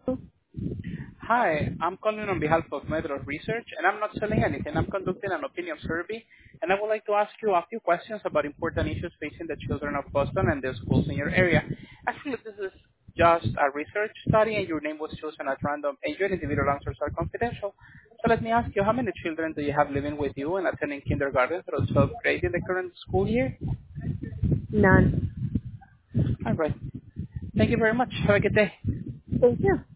Hi, I'm calling on behalf of Metro Research, and I'm not selling anything. I'm conducting an opinion survey, and I would like to ask you a few questions about important issues facing the children of Boston and the schools in your area. Actually, this is just a research study, and your name was chosen at random, and your individual answers are confidential. So let me ask you, how many children do you have living with you and attending kindergarten through 12th grade in the current school year? None. All right. Thank you very much. Have a good day. Thank you.